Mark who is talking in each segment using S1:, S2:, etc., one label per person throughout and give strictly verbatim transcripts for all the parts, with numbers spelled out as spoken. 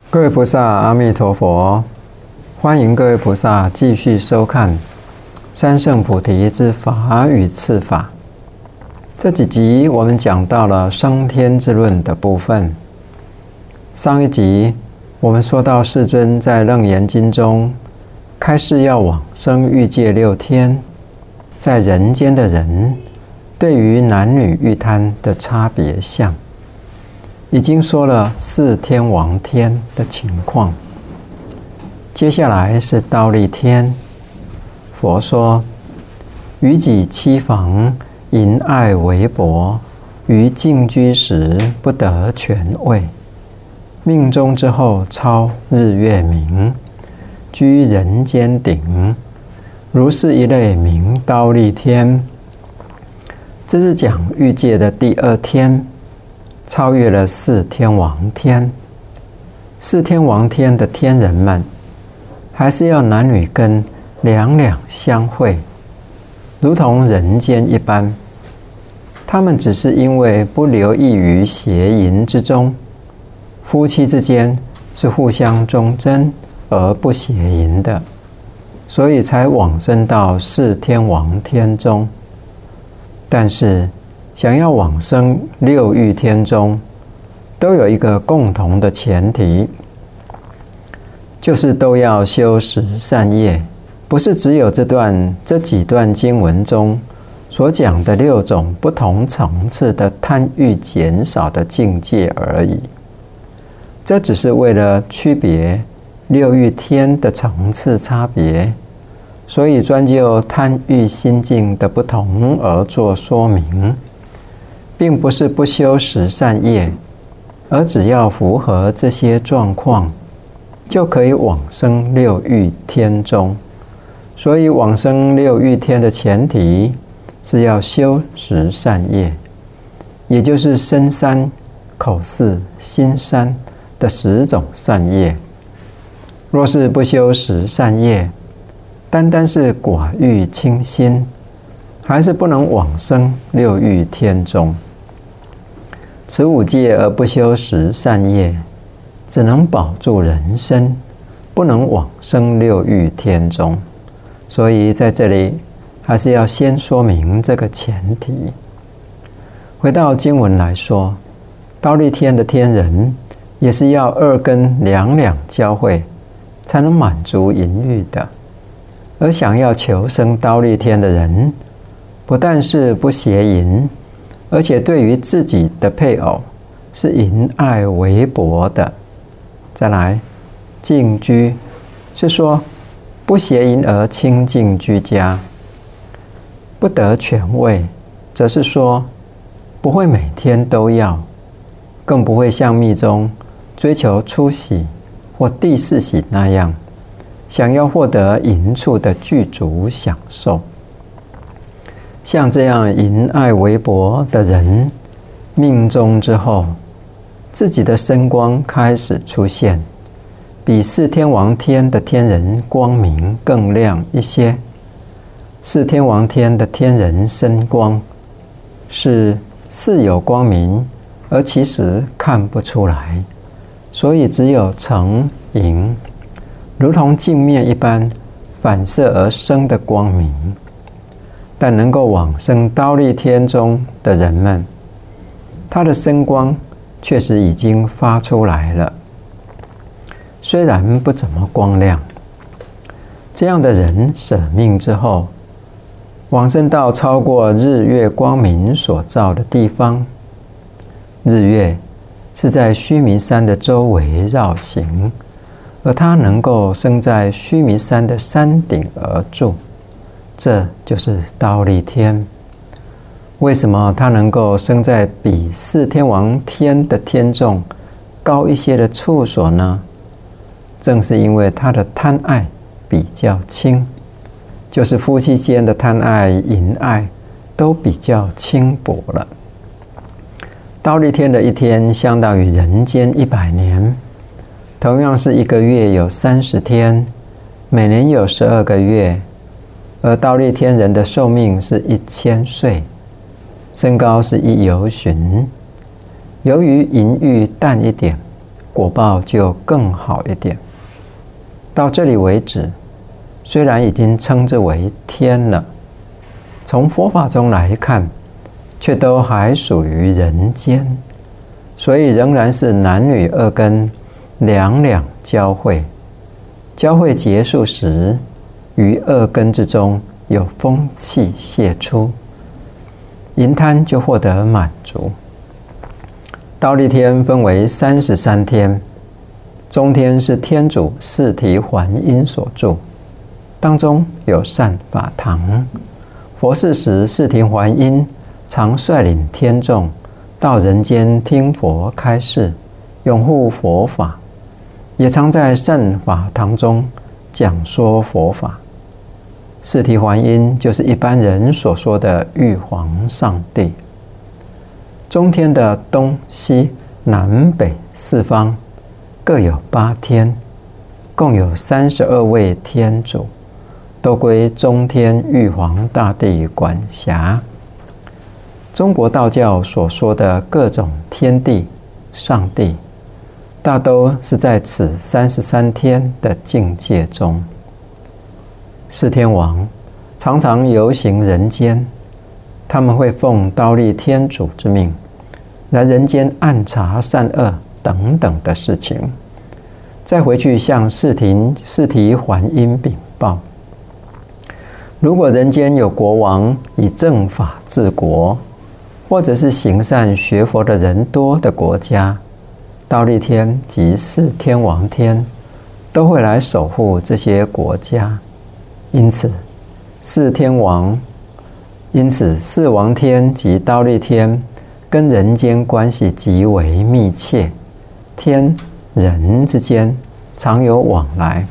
S1: 各位菩萨，阿弥陀佛！欢迎各位菩萨继续收看三圣菩提之法与次法。这几集我们讲到了升天之论的部分。上一集我们说到世尊在楞严经中开示要往生欲界六天，在人间的人对于男女欲贪的差别相，已经说了四天王天的情况。接下来是忉利天。佛说：于己妻房，淫爱为薄，于静居时不得权位，命终之后超日月明，居人间顶，如是一类名忉利天。这是讲欲界的第二天，超越了四天王天。四天王天的天人们，还是要男女根两两相会，如同人间一般。他们只是因为不留意于邪淫之中，夫妻之间是互相忠贞而不邪淫的，所以才往生到四天王天中。但是想要往生六欲天中，都有一个共同的前提，就是都要修十善业。不是只有这段这几段经文中所讲的六种不同层次的贪欲减少的境界而已。这只是为了区别六欲天的层次差别，所以专就贪欲心境的不同而做说明，并不是不修十善业，而只要符合这些状况，就可以往生六欲天中。所以往生六欲天的前提是要修十善业，也就是身三、口四、心三的十种善业。若是不修十善业，单单是寡欲轻心，还是不能往生六欲天中。持五戒而不修十善业，只能保住人身，不能往生六欲天中。所以在这里还是要先说明这个前提。回到经文来说，忉利天的天人也是要二根两两交汇，才能满足淫欲的。而想要求生忉利天的人，不但是不邪淫，而且对于自己的配偶是淫爱为薄的。再来，静居是说不邪淫而清净居家。不得权位，则是说不会每天都要，更不会像密宗追求初喜或第四喜那样，想要获得淫处的具足享受。像这样淫爱为薄的人，命终之后，自己的身光开始出现，比四天王天的天人光明更亮一些。四天王天的天人身光是似有光明，而其实看不出来，所以只有呈影，如同镜面一般反射而生的光明。但能够往生忉利天中的人们，他的身光确实已经发出来了，虽然不怎么光亮。这样的人舍命之后，往生到超过日月光明所照的地方。日月是在须弥山的周围绕行，而他能够生在须弥山的山顶而住，这就是忉利天。为什么他能够生在比四天王天的天众高一些的处所呢？正是因为他的贪爱比较轻，就是夫妻间的贪爱、淫爱都比较轻薄了。忉利天的一天相当于人间一百年，同样是一个月有三十天，每年有十二个月，而忉利天人的寿命是一千岁，身高是一由旬。由于淫欲淡一点， 果报就更好一点。到这里为止，虽然已经称之为天了，从佛法中来看，却都还属于人间，所以仍然是男女二根两两交汇。交汇结束时，于二根之中有风气泄出，淫贪就获得满足。忉利天分为三十三天，中天是天主四提还因所住，当中有善法堂。佛世时，四提还因常率领天众到人间听佛开示，拥护佛法，也常在善法堂中讲说佛法。四提还因就是一般人所说的玉皇上帝。中天的东西南北四方各有八天，共有三十二位天主，都归中天玉皇大帝管辖。中国道教所说的各种天地、上帝，大都是在此三十三天的境界中。四天王常常游行人间，他们会奉忉利天主之命，来人间暗查善恶等等的事情，再回去向四提四提还因禀报。如果人间有国王以正法治国，或者是行善学佛的人多的国家，忉利天及四天王天都会来守护这些国家。因此四天王因此四王天及忉利天跟人间关系极为密切，天人之间常有往来。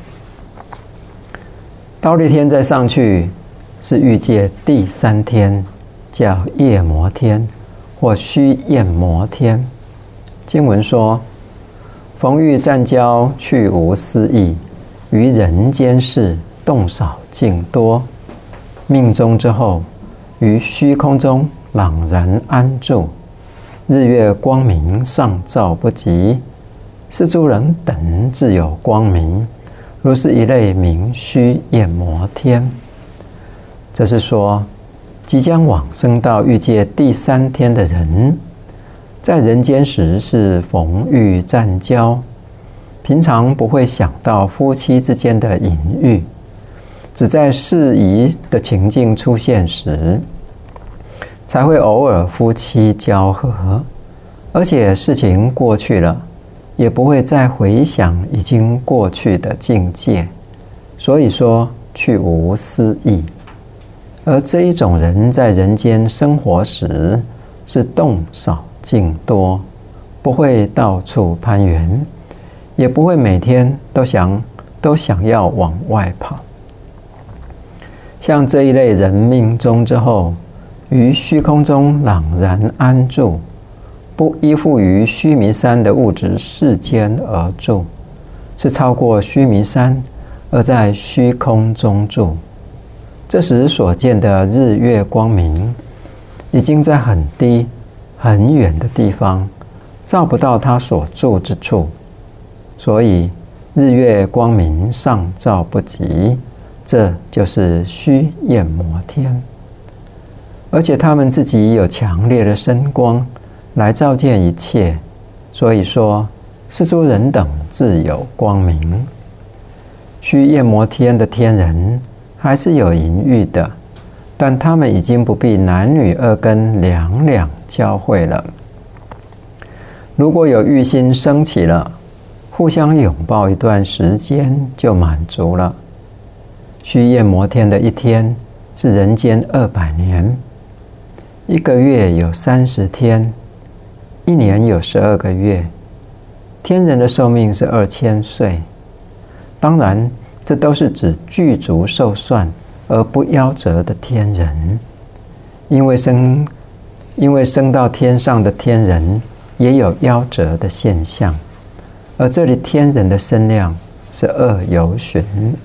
S1: 忉利天再上去是欲界第三天，叫夜摩天或须焰摩天。经文说：逢遇战交，去无私意，于人间事，动少静多。命终之后，于虚空中朗然安住，日月光明上照不及，是诸人等自有光明，如是一类名须焰摩天。这是说，即将往生到欲界第三天的人，在人间时是逢遇战交，平常不会想到夫妻之间的淫欲，只在适宜的情境出现时，才会偶尔夫妻交合，而且事情过去了，也不会再回想已经过去的境界，所以说去无私意。而这一种人在人间生活时，是动少静多，不会到处攀缘，也不会每天都想都想要往外跑。像这一类人命终之后，于虚空中朗然安住，不依附于须弥山的物质世间而住，是超过须弥山而在虚空中住。这时所见的日月光明，已经在很低很远的地方，照不到他所住之处，所以日月光明上照不及，这就是须焰摩天。而且他们自己有强烈的身光来照见一切，所以说是诸人等自有光明。须焰摩天的天人还是有淫欲的，但他们已经不必男女二根两两交汇了。如果有欲心升起了，互相拥抱一段时间就满足了。须焰摩天的一天是人间二百年，一个月有三十天，一年有十二个月，天人的寿命是二千岁。当然，这都是指具足寿算而不夭折的天人，因为生因为升到天上的天人也有夭折的现象，而这里天人的身量是二由旬。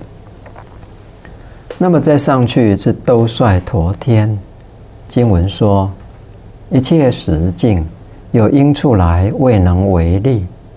S1: 那么再上去是兜率陀天，经文说：一切时境，有因处来未能为力，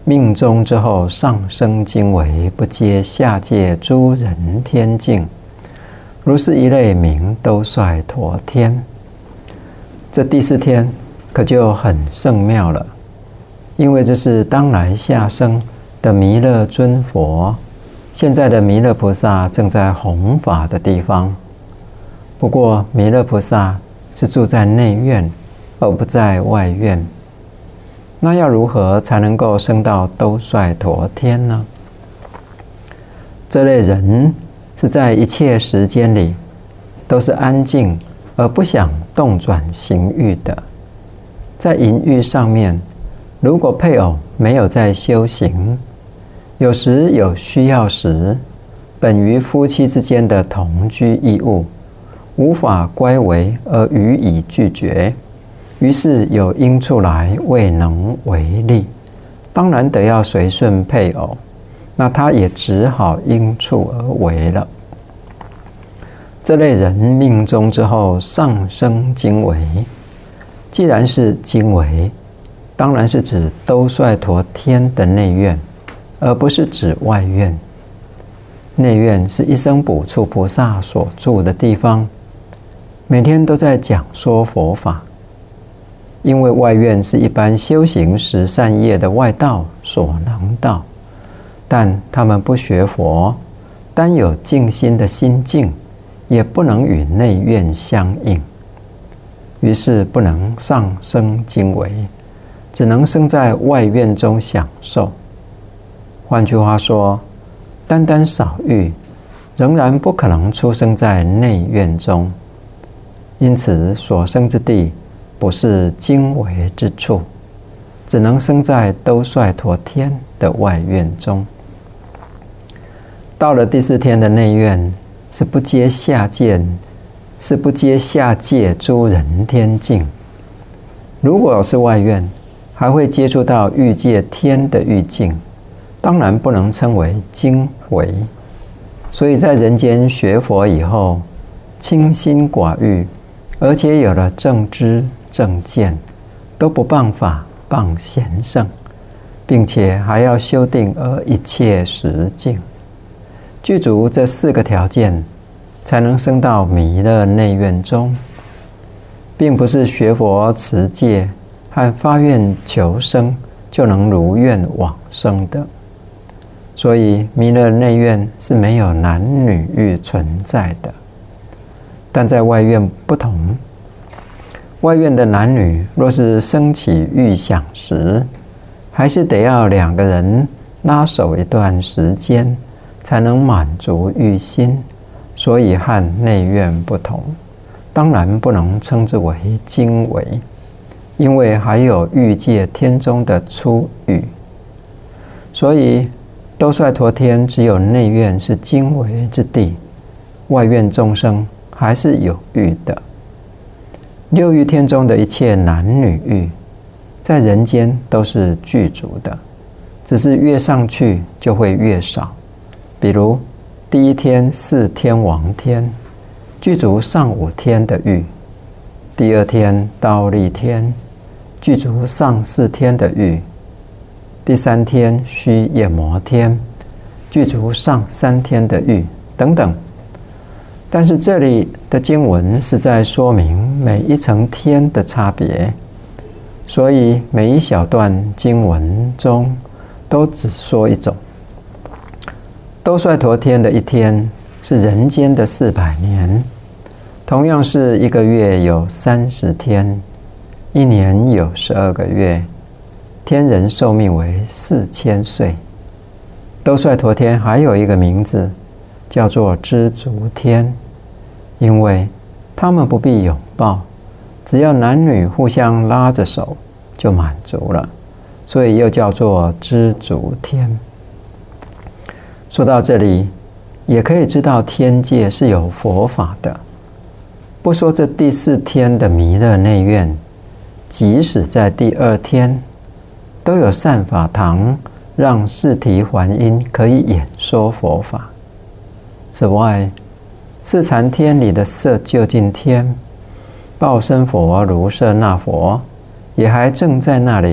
S1: 命终之后上升经为不接下界诸人天境，如是一类名兜率陀天。这第四天可就很圣妙了，因为这是当来下生的弥勒尊佛，现在的弥勒菩萨正在弘法的地方。不过弥勒菩萨是住在内院，而不在外院。那要如何才能够升到兜率陀天呢？这类人是在一切时间里都是安静而不想动转形欲的。在淫欲上面，如果配偶没有在修行，有时有需要时，本于夫妻之间的同居义务，无法乖违而予以拒绝，于是有因处来未能为力，当然得要随顺配偶，那他也只好因处而为了。这类人命终之后上升经为，既然是经为，当然是指兜率陀天的内院，而不是指外院。内院是一生补处菩萨所住的地方，每天都在讲说佛法。因为外院是一般修行十善业的外道所能到，但他们不学佛，单有静心的心境，也不能与内院相应，于是不能上升经为，只能生在外院中享受。换句话说，单单少欲，仍然不可能出生在内院中，因此所生之地不是经为之处，只能生在兜率陀天的外院中。到了第四天的内院，是不接下界，是不接下界诸人天境。如果是外院，还会接触到欲界天的欲境，当然不能称为经为。所以在人间学佛以后，清心寡欲，而且有了正知正见，都不谤法谤贤圣，并且还要修定而一切实境，具足这四个条件，才能升到弥勒内院中，并不是学佛持戒和发愿求生就能如愿往生的。所以弥勒内院是没有男女欲存在的。但在外院不同，外院的男女若是升起欲想时，还是得要两个人拉手一段时间，才能满足欲心，所以和内院不同，当然不能称之为经为，因为还有欲界天中的出欲。所以兜率陀天只有内院是经为之地，外院众生还是有欲的。六欲天中的一切男女欲，在人间都是具足的，只是越上去就会越少。比如第一天是天王天，具足上五天的欲；第二天忉利天，具足上四天的欲；第三天须夜摩天，具足上三天的欲，等等。但是这里的经文是在说明每一层天的差别，所以每一小段经文中都只说一种。兜率陀天的一天是人间的四百年，同样是一个月有三十天，一年有十二个月，天人寿命为四千岁。兜率陀天还有一个名字，叫做知足天，因为他们不必拥抱，只要男女互相拉着手就满足了，所以又叫做知足天。说到这里，也可以知道天界是有佛法的。不说这第四天的弥勒内院，即使在第二天，都有善法堂让释提还因可以演说佛法。此外，四禅天里的色究竟天、报身佛、卢舍那佛，也还正在那里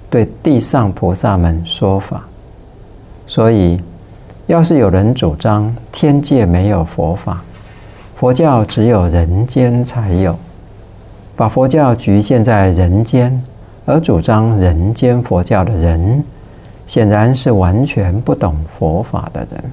S1: 对地上菩萨们说法。所以，要是有人主张天界没有佛法，佛教只有人间才有，把佛教局限在人间，而主张人间佛教的人，显然是完全不懂佛法的人。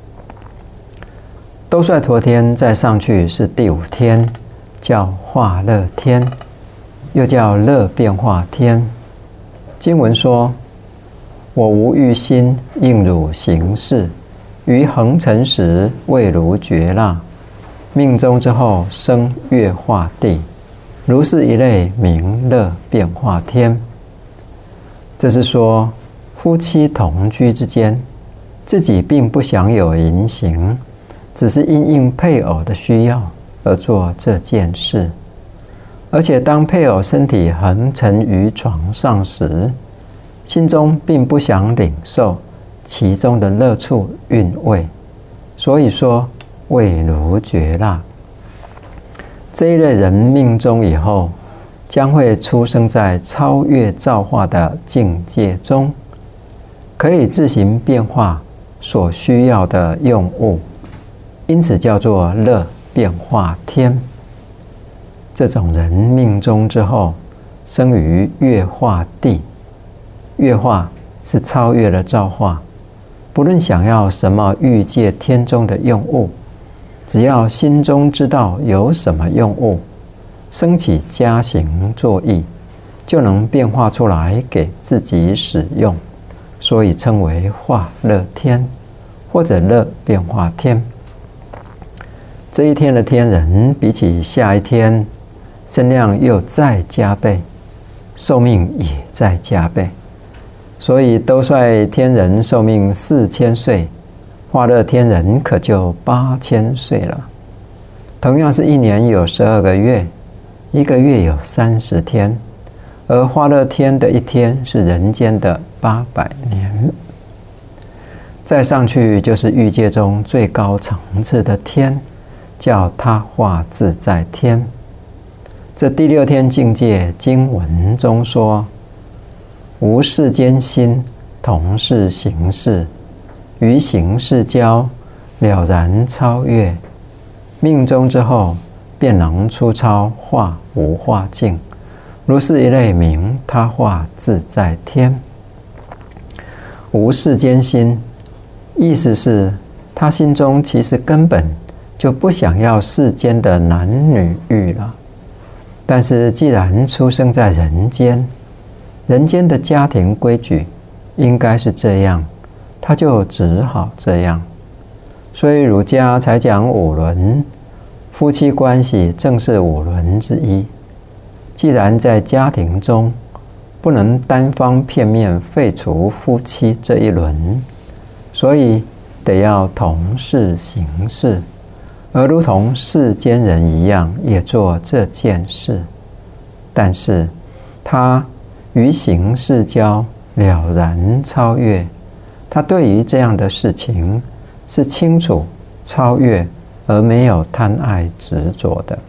S1: 兜率陀天再上去是第五天，叫化乐天，又叫乐变化天。经文说：我无欲心，应汝行事，于恒尘时，味如觉辣。命终之后，生乐化地，如是一类名乐变化天。这是说，夫妻同居之间，自己并不享有淫行，只是因应配偶的需要而做这件事。而且当配偶身体横沉于床上时，心中并不想领受其中的乐处韵味，所以说味如觉辣。这一类人命终以后，将会出生在超越造化的境界中，可以自行变化所需要的用物，因此叫做乐变化天。这种人命终之后，生于乐化地。乐化是超越了造化，不论想要什么欲界天中的用物，只要心中知道有什么用物，升起加行作意，就能变化出来给自己使用，所以称为化乐天，或者乐变化天。这一天的天人，比起下一天，身量又再加倍，寿命也再加倍。所以兜率天人寿命四千岁，化乐天人可就八千岁了。同样是一年有十二个月，一个月有三十天，而化乐天的一天是人间的八百年。再上去就是欲界中最高层次的天，叫他化自在天。这第六天境界，经文中说：无世间心，同是行识，于行识交，了然超越。命终之后，便能出超化无化境，如是一类名他化自在天。无世间心，意思是他心中其实根本就不想要世间的男女欲了。但是既然出生在人间，人间的家庭规矩应该是这样，他就只好这样。所以儒家才讲五伦，夫妻关系正是五伦之一。既然在家庭中不能单方片面废除夫妻这一伦，所以得要同事行事，而如同世间人一样，也做这件事。但是他于行识交，了然超越，他对于这样的事情是清楚超越，而没有贪爱执着的。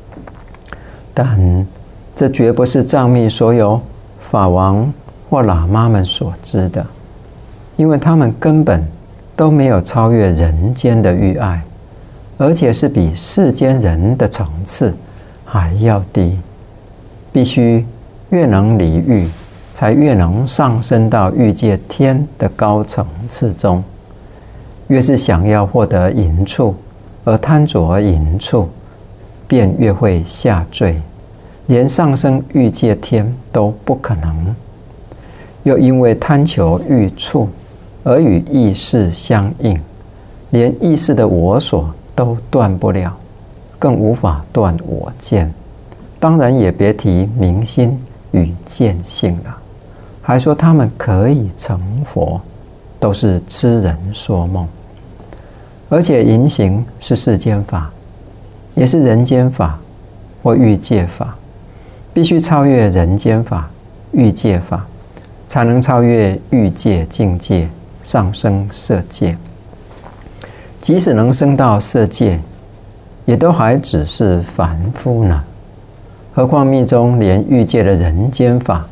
S1: 但这绝不是藏密所有法王或喇嘛们所知的，因为他们根本都没有超越人间的欲爱，而且是比世间人的层次还要低。必须越能离欲，才越能上升到欲界天的高层次中。越是想要获得淫处，而贪着淫处，便越会下坠，连上升欲界天都不可能。又因为贪求欲处，而与意识相应，连意识的我所都断不了，更无法断我见。当然也别提明心与见性了，还说他们可以成佛，都是痴人说梦。而且淫行是世间法，也是人间法或欲界法，必须超越人间法、欲界法，才能超越欲界境界，上升色界。即使能升到色界，也都还只是凡夫呢。何况密宗连欲界的人间法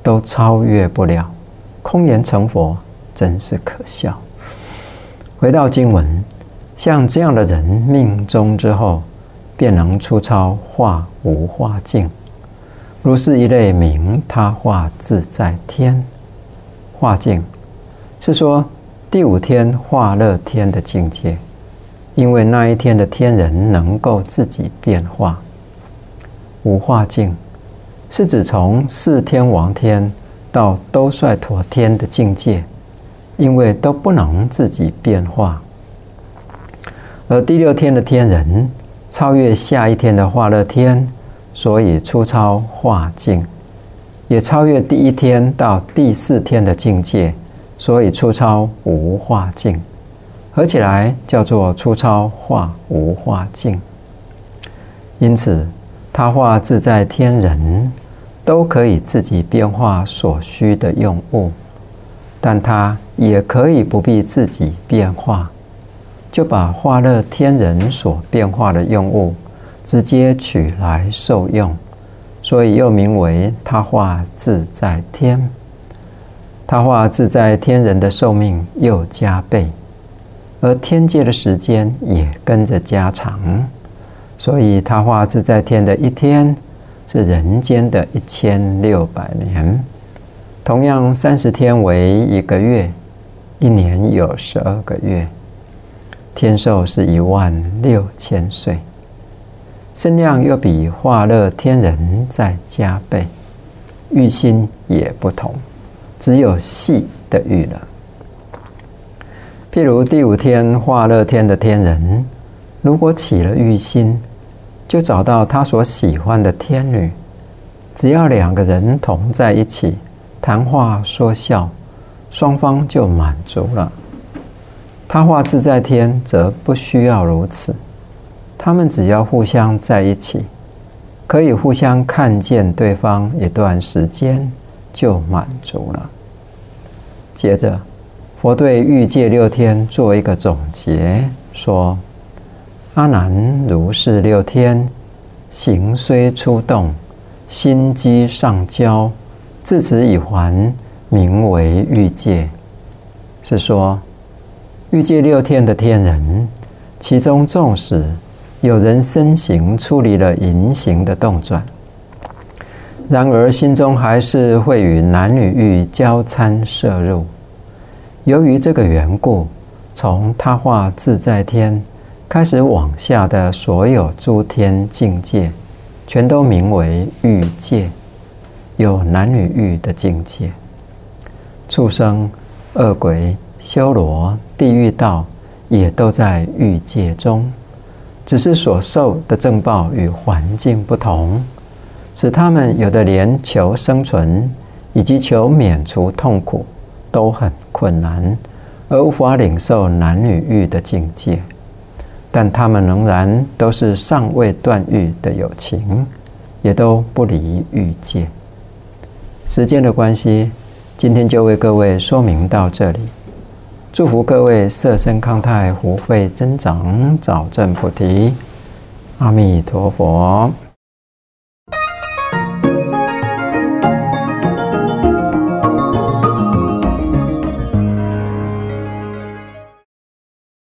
S1: 都超越不了，空言成佛，真是可笑。回到经文，像这样的人命终之后，便能出超化无化境，如是一类名他化自在天。化境是说第五天化乐天的境界，因为那一天的天人能够自己变化。无化境是指从四天王天到兜率陀天的境界，因为都不能自己变化。而第六天的天人超越下一天的化乐天，所以出超化境，也超越第一天到第四天的境界，所以出超无化境，合起来叫做出超化无化境。因此他化自在天人都可以自己变化所需的用物，但他也可以不必自己变化，就把化乐天人所变化的用物直接取来受用，所以又名为他化自在天。他化自在天人的寿命又加倍，而天界的时间也跟着加长，所以他化自在天的一天是人间的一千六百年。同样三十天为一个月，一年有十二个月，天寿是一万六千岁，身量又比化乐天人再加倍，欲心也不同，只有细的欲了。譬如第五天化乐天的天人，如果起了欲心，就找到他所喜欢的天女，只要两个人同在一起谈话说笑，双方就满足了。他化自在天则不需要如此，他们只要互相在一起，可以互相看见对方一段时间，就满足了。接着佛对欲界六天做一个总结，说：阿难，如是六天，形虽出动，心机上交，自此已还，名为欲界。是说欲界六天的天人，其中纵使有人身形出离了淫行的动转，然而心中还是会与男女欲交参摄入。由于这个缘故，从他化自在天开始往下的所有诸天境界，全都名为欲界，有男女欲的境界。畜生、恶鬼、修罗、地狱道也都在欲界中，只是所受的正报与环境不同，使他们有的连求生存以及求免除痛苦都很困难，而无法领受男女欲的境界。但他们仍然都是尚未断欲的有情，也都不离欲界。时间的关系，今天就为各位说明到这里。祝福各位色身康泰，福慧增长，早证菩提。阿弥陀佛。